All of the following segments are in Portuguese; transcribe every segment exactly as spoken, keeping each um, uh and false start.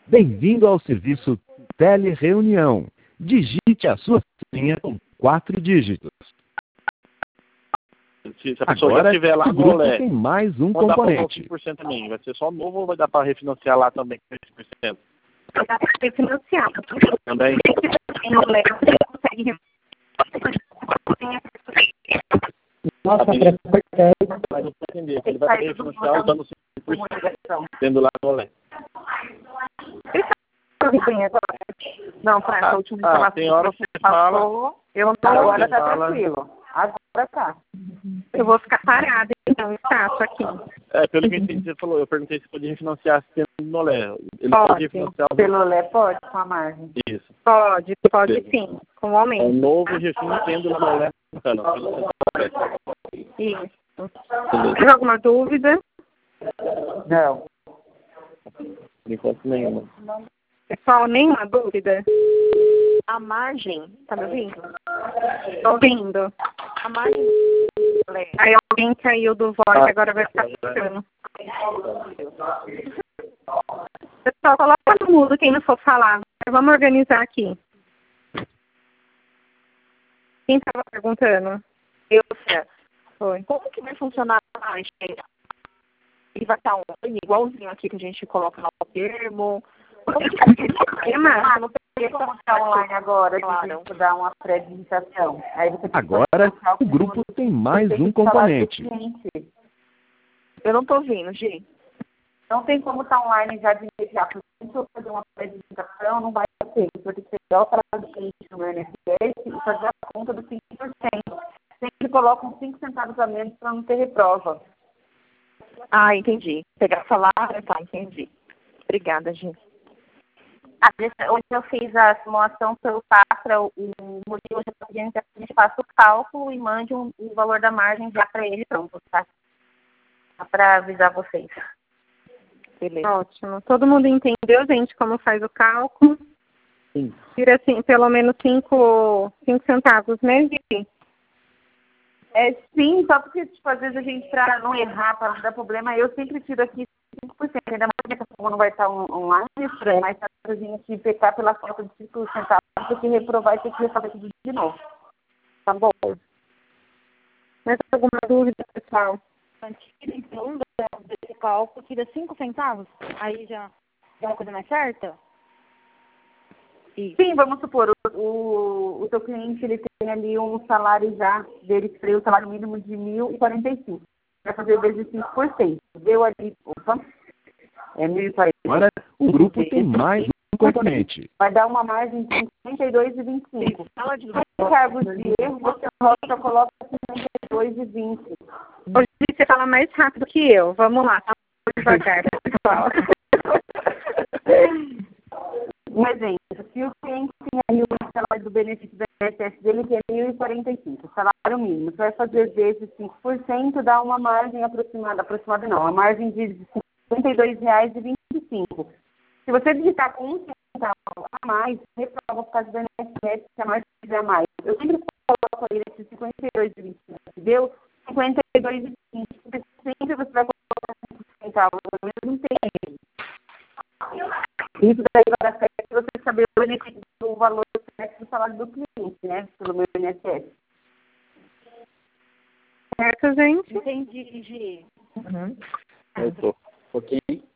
Bem-vindo ao serviço Telereunião. Digite a sua senha com quatro dígitos. Se a pessoa Agora, já estiver lá o no grupo Olé, tem mais um vão dar para componente. cinco por cento também. Vai ser só novo ou vai dar para refinanciar lá também com cinco por cento? Dá para refinanciar. Também? No Olé, você consegue Nossa, Tá bem. prefeito. Mas eu vou entender. Ele vai refinanciar usando cinco por cento. Tendo lá no Olé. Não, França, a última Ah, informação tem hora que que você você fala. passou, eu não Agora tá fala. tranquilo. Agora tá. eu vou ficar parada, então, estátua aqui. É, pelo que eu entendi, você falou, eu perguntei se podia refinanciar tendo no Olé. Ele Pode. pode refinanciar o Pelo Lé pode, com a margem. Isso. Pode, pode sim, com o É um aumento. novo refino tendo lá no Olé. Não, Isso. beleza. Mais alguma dúvida? Não. Por enquanto nenhuma. Pessoal, nenhuma dúvida? A margem, tá me ouvindo? Tô ouvindo. A margem. Aí alguém caiu do voz, agora vai ficar ficando. Pessoal, coloca no mudo quem não for falar. Vamos organizar aqui. Quem estava perguntando? Eu, Cé, Foi. como que vai funcionar a margem? Ele vai estar online, igualzinho aqui que a gente coloca lá o termo. Como que vai É mais. Ah, não tem Como como tá online agora, Claro. claro. que dar uma pré-digitação. Aí você tem que Agora, fazer o cálculo grupo do- tem mais tem que um falar do componente. cliente. Eu não tô ouvindo, Gi. Não tem como estar online já de imediato. Se eu fazer uma pré-digitação, não vai ter. Eu vou ter que pegar o prazo do cliente no meu I N S S e fazer a conta dos cinco por cento. Sempre colocam cinco centavos a menos para não ter reprova. Ah, entendi. Pegar salário, tá, entendi. Obrigada, Gi. Ah, desse- hoje eu fiz a simulação pelo Safra, o Murilo já está pedindo que a gente faça o cálculo e mande um- o valor da margem já para ele pronto, tá? Só para avisar vocês. Beleza. Ótimo. Todo mundo entendeu, gente, como faz o cálculo? Sim. Tira assim, pelo menos cinco centavos, né, Gi? É, sim, só porque, tipo, às vezes a gente, para não errar, para não dar problema, eu sempre tiro aqui cinco por cento. Ainda mais que a pessoa não vai estar on- online, é mais fácil a gente pecar pela falta de cinco centavos do que reprovar e ter que refazer tudo de novo. Tá bom. Mais alguma dúvida, pessoal? Tira então desse cálculo, tira cinco centavos, aí já é uma coisa mais certa? Isso. Sim, vamos supor, o, o, o seu cliente ele tem ali um salário já dele, que seria o salário mínimo de mil e quarenta e cinco. Vai fazer vezes cinco por cento. Deu ali, opa, é mil e quarenta e cinco. Agora, o grupo tem mais um componente. Vai dar uma margem de cinquenta e dois vírgula vinte e cinco. Fala de Em cargos de erro, você só coloca cinquenta e dois vírgula vinte. Hoje você fala mais rápido que eu. Vamos lá, tá devagar, pessoal. Um exemplo, se o cliente tem aí o salário do benefício do I N S S dele que é mil e quarenta e cinco, salário mínimo, você vai fazer vezes cinco por cento, dá uma margem aproximada, aproximada não, a margem de cinquenta e dois reais e vinte e cinco. Se você digitar com um centavo a mais, reprova por causa do I N S S, se a margem tiver a mais. Eu sempre coloco aí esses cinquenta e dois e vinte e cinco, deu cinquenta e dois e vinte, porque sempre você vai colocar cinco centavos, pelo menos não tem aí. Isso daí vai dar certo você saber o benefício do valor certo do salário do cliente, né? Pelo meu I N S S. Certo, gente? Entendi, Gi. Uhum. Eu tô. Ok.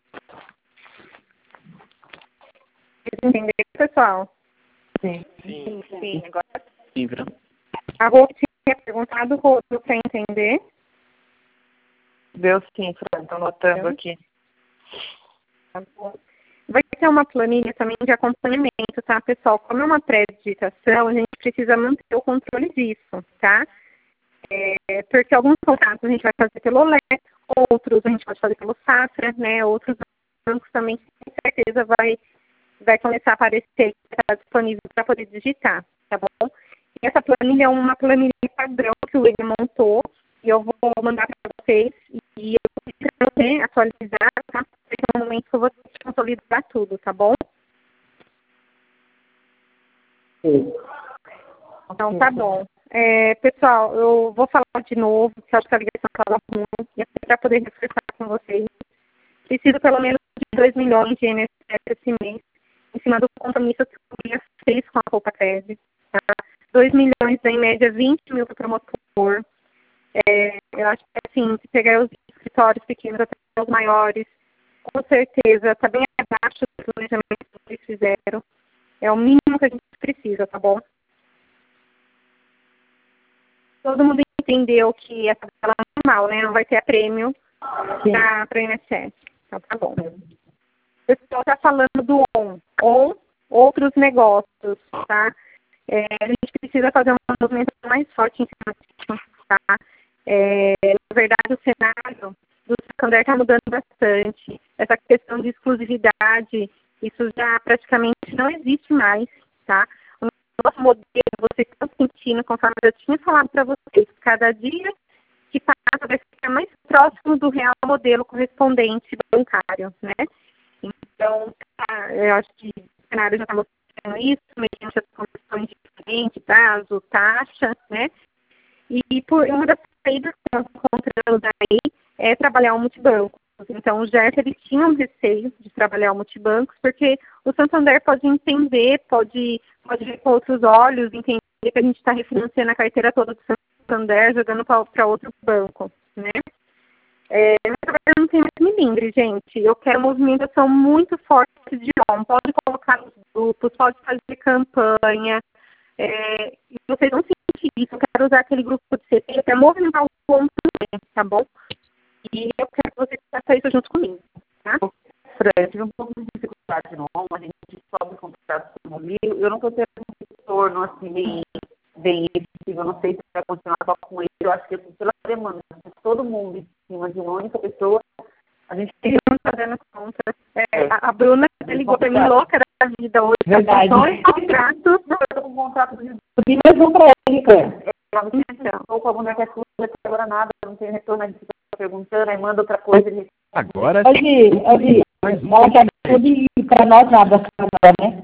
Entendeu, pessoal? Sim. Sim, sim. Agora Sim, Fran. A Rô tinha perguntado, Rô, para entender. deu sim, Fran. Tô anotando aqui. Tá bom. Vai ter uma planilha também de acompanhamento, tá, pessoal? Como é uma pré-digitação, a gente precisa manter o controle disso, tá? É, porque alguns contratos a gente vai fazer pelo Olé, outros a gente pode fazer pelo Safra, né? Outros bancos também, com certeza, vai, vai começar a aparecer, está disponível para poder digitar, tá bom? E essa planilha é uma planilha padrão que o William montou, e eu vou mandar para vocês, e eu vou também atualizar, tá? Porque é um momento que eu vou consolidar tudo, tá bom? Então, tá bom. É, pessoal, eu vou falar de novo, que eu acho que a ligação estava ruim, e até para poder reforçar com vocês. Preciso pelo menos de dois milhões de I N S S esse mês planista que eu fez com a Poupa Tese, tá? dois milhões, em média, vinte mil para promotor. É, eu acho que, assim, se pegar os escritórios pequenos até os maiores, com certeza, está bem abaixo do planejamento que eles fizeram. É o mínimo que a gente precisa, tá bom? Todo mundo entendeu que essa tabela é normal, né? Não vai ter a prêmio para o I N S S. Então, tá bom. O pessoal está falando do ON. ON, outros negócios, tá? É, a gente precisa fazer uma movimentação mais forte em cima disso, tá? É, na verdade, o cenário do Santander está mudando bastante. Essa questão de exclusividade, isso já praticamente não existe mais, tá? O nosso modelo, vocês estão sentindo, conforme eu tinha falado para vocês, cada dia que passa vai ficar mais próximo do real modelo correspondente bancário, né? Então, tá, eu acho que o cenário já está mostrando isso, mediante as condições diferentes, prazo, taxa, né? E por uma das saídas que nós encontramos aí é trabalhar o multibanco. Então, o Gerson, ele tinha um receio de trabalhar o multibancos, porque o Santander pode entender, pode, pode ver com outros olhos, entender que a gente está refinanciando a carteira toda do Santander, jogando para outro banco, né? É, mas eu não tenho mais milindre, gente. Eu quero movimentação muito forte de ON. Pode colocar nos grupos, pode fazer campanha. É, e vocês vão sentir isso. Eu quero usar aquele grupo de C T para movimentar o ON também, tá bom? E eu quero que vocês façam isso junto comigo, tá? Fran, tive um pouco de dificuldade no ON, a gente sobe contratos comigo. Eu não estou tendo um retorno assim, bem, bem efetivo. Eu não sei se vai continuar só com ele. Eu acho que pela demanda, se todo mundo em cima de uma única pessoa, a gente tem não está dando conta. É, a, a Bruna ligou para mim louca da vida hoje. Verdade. Dois contratos. Não, eu estou com um contrato de mais um para ele, cara. Estou com a mulher que é sua, até agora nada, não tem retorno, a gente fica perguntando, aí manda outra coisa. Ele... Agora sim. Hoje, ela quer tudo para nós nada, né?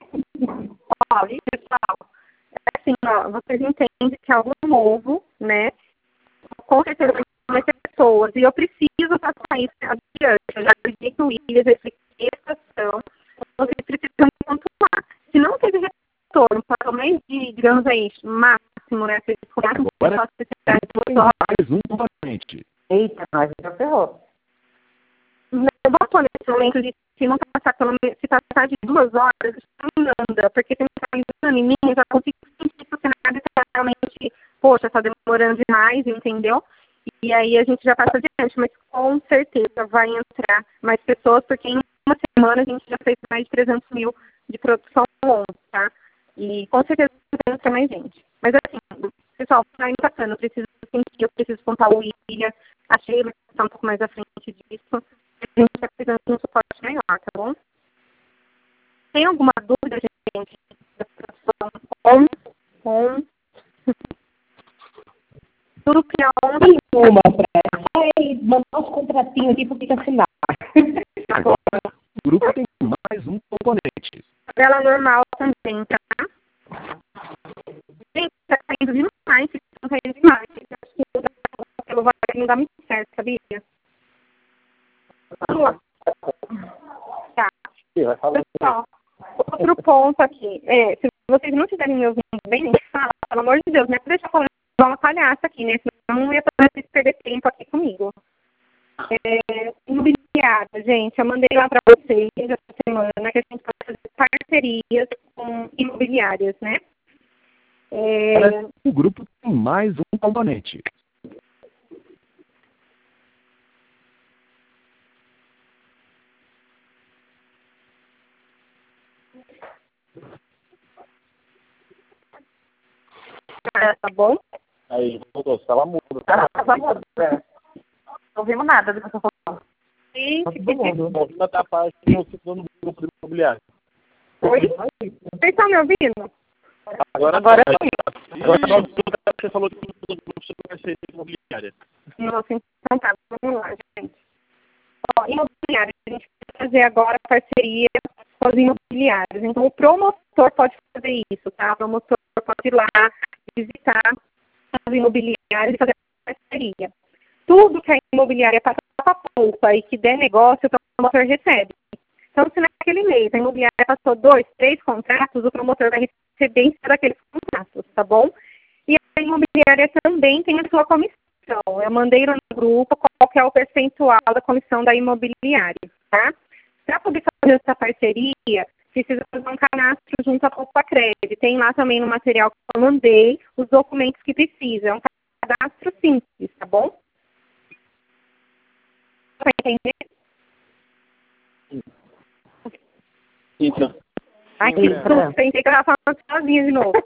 Ó, e pessoal, é assim, ó, vocês entendem que é algo novo, né? Com certeza vai ter mais pessoas, e eu preciso passar isso adiante. Eu já disse que o Williams, eu expliquei a situação, vocês precisam pontuar. Se não teve retorno, para mais de, digamos aí, máximo, né? Se for máximo, agora só se mais um componente. Eita, nós já ferrou. Levanta nesse momento de se não passar pelo menos, se passar de duas horas, não anda, porque tem que estar em mim, eu já consigo sentir que o cenário está realmente, poxa, está demorando demais, entendeu? E aí a gente já passa adiante, mas com certeza vai entrar mais pessoas, porque em uma semana a gente já fez mais de trezentos mil de produção on, tá? E com certeza vai entrar mais gente. Mas assim, pessoal, está indo passando, eu preciso sentir, eu preciso contar o William, a Sheila, que está um pouco mais à frente disso. A gente está precisando de um suporte maior, tá bom? Tem alguma dúvida, gente, da produção on, on? Tudo que é on. Uma, Fran. Mandar os contratinhos aqui porque fica assinar. Agora, o grupo tem mais um componente. Tabela normal também, tá? Gente, tá caindo demais, tá caindo demais. Acho que o celular não dá muito certo, sabia? Tá. Pessoal, outro ponto aqui. É, se vocês não estiverem me ouvindo bem, nem fala, pelo amor de Deus, não é pra deixar falando igual uma palhaça aqui, né? Senão não ia fazer vocês perder tempo aqui comigo. É, imobiliária, gente, eu mandei lá para vocês essa semana que a gente pode fazer parcerias com imobiliárias, né? É... O grupo tem mais um componente. Tá bom? Aí, voltou, você estava mudo. Tá, tava mudo. Não ouvimos nada do que você falou. Sim. Movimenta tá a parte que eu fico no grupo imobiliário. Oi? Vocês estão me ouvindo? Agora, agora, agora você falou que todo grupo sobre parceria imobiliária. Nossa, então tá, vamos lá, gente. Ó, imobiliária, a gente vai fazer agora parceria com os imobiliários. Então, o promotor pode fazer isso, tá? O promotor pode ir lá, visitar as imobiliárias e fazer parceria. Tudo que a imobiliária passa para a poupa e que der negócio, o promotor recebe. Então, se na aquele mês a imobiliária passou dois, três contratos, o promotor vai receber em cima daqueles contratos, tá bom? E a imobiliária também tem a sua comissão. Eu mandei no grupo qual que é o percentual da comissão da imobiliária, tá? Para poder fazer essa parceria, precisa fazer um cadastro junto à Poupa-Cred. Tem lá também no material que eu mandei os documentos que precisa. É um cadastro simples, tá bom? Para entender? Então. Ai, que susto. Pensei que eu estava falando sozinha de novo.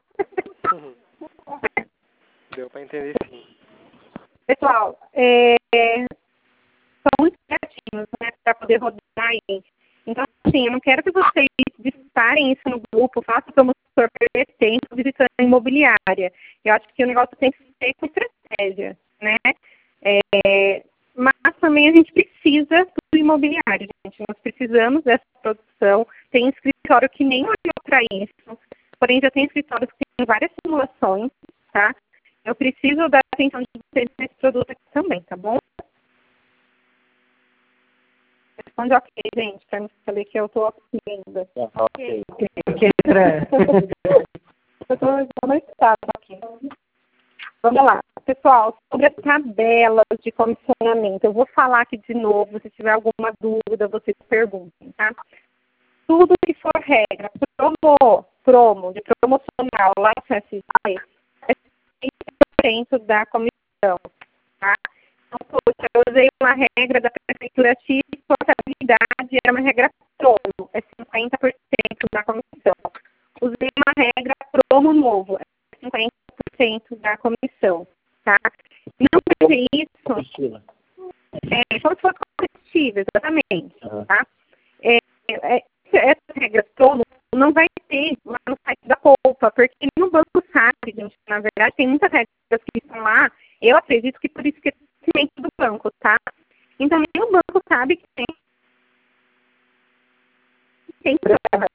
Deu para entender sim. Pessoal, é, são muito criativos, né, para poder rodar aí. Então, assim, eu não quero que vocês disparem isso no grupo, façam o promotor perder tempo visitando a imobiliária. Eu acho que o negócio tem que ser com estratégia, né? É, mas também a gente precisa do imobiliário, gente. Nós precisamos dessa produção. Tem escritório que nem olhou para isso, porém já tem escritórios que tem várias simulações, tá? Eu preciso da atenção de vocês nesse produto aqui também, tá bom? Responde ok, gente, para não saber que eu estou aqui ainda. Ok. Eu estou no estado aqui. Vamos lá. Pessoal, sobre as tabelas de comissionamento, eu vou falar aqui de novo, se tiver alguma dúvida, vocês perguntem, tá? Tudo que for regra, promo, promo, de promocional, lá no S I, é cem por cento da comissão, tá? Então, poxa, eu usei uma regra da Prefeitura X, portabilidade era uma regra promo, é cinquenta por cento da comissão. Usei uma regra promo novo, é cinquenta por cento da comissão, tá? Não vai ser isso, é como se fosse competitivo, exatamente, tá? É, é, essa regra promo não vai ter lá no site da Poupa, porque nem o banco sabe, gente, na verdade, tem muitas regras que estão lá, eu acredito que por isso que é conhecimento do banco, tá? Então, nem o banco sabe que tem. Tem prova.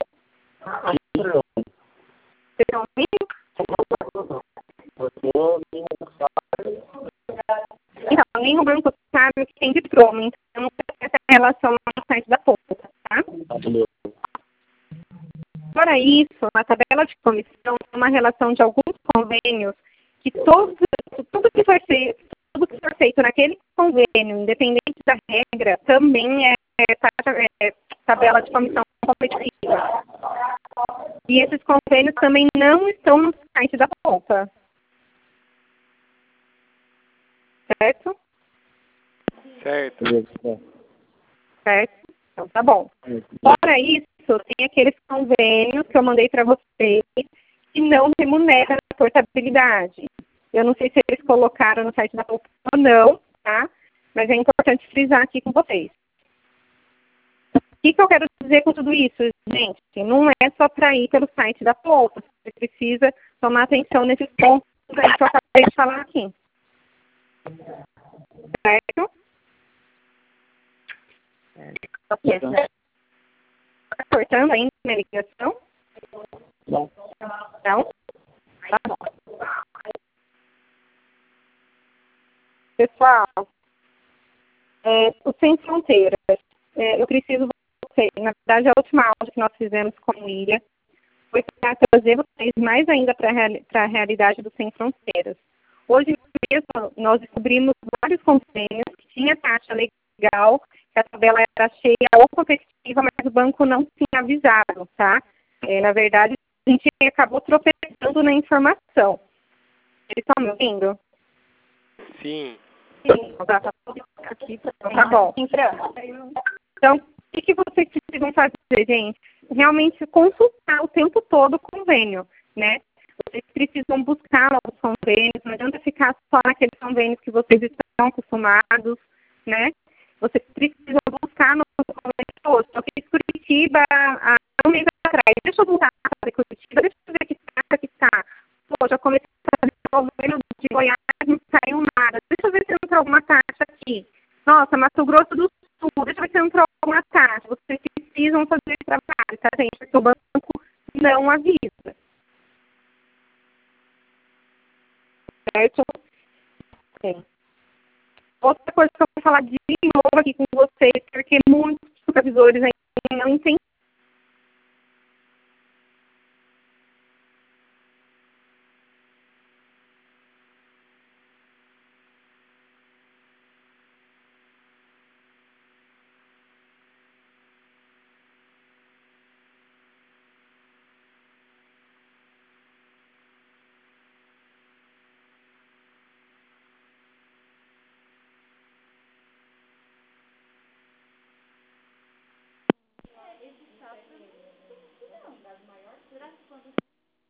Vocês estão ouvindo? Então, nem o banco sabe o que tem de promo, então não tem essa relação lá no site da Poupa, tá? Fora isso, a tabela de comissão é uma relação de alguns convênios que todos, tudo que for feito, tudo que for feito naquele convênio, independente da regra, também é, é, é tabela de comissão competitiva. E esses convênios também não estão no site da Poupa. Certo? Certo. Certo? Então tá bom. Fora isso, tem aqueles convênios que eu mandei para vocês que não remuneram a portabilidade. Eu não sei se eles colocaram no site da Poupa ou não, tá? Mas é importante frisar aqui com vocês. O que, que eu quero dizer com tudo isso, gente? Não é só para ir pelo site da Poupa. Você precisa tomar atenção nesses pontos que eu acabei de falar aqui. Certo? Ok, certo. Está cortando ainda a minha ligação? Não. Não? Tá bom. Pessoal, é, o Sem Fronteiras, é, eu preciso de vocês. Na verdade, a última aula que nós fizemos com a Lília foi para trazer vocês mais ainda para a realidade do Sem Fronteiras. Hoje mesmo, nós descobrimos vários convênios que tinha taxa legal, que a tabela era cheia ou competitiva, mas o banco não tinha avisado, tá? É, na verdade, a gente acabou tropeçando na informação. Eles estão me ouvindo? Sim. Sim, tá, tá, aqui, tá bom. Então, o que, que vocês precisam fazer, gente? Realmente consultar o tempo todo o convênio, né? Vocês precisam buscar novos convênios, não adianta ficar só naqueles convênios que vocês estão acostumados, né? Vocês precisam buscar novos convênios todos. Eu fiz Curitiba há um mês atrás. Deixa eu voltar a fazer Curitiba, deixa eu ver que taxa que está. Pô, já comecei a fazer convênio de Goiás, não saiu nada. Deixa eu ver se entrou alguma taxa aqui. Nossa, Mato Grosso do Sul, deixa eu ver se entrou alguma taxa. Vocês precisam fazer esse trabalho, tá, gente? Porque o banco não avisa. Certo? Okay. Outra coisa que eu vou falar de novo aqui com vocês, porque muitos supervisores ainda não entenderam.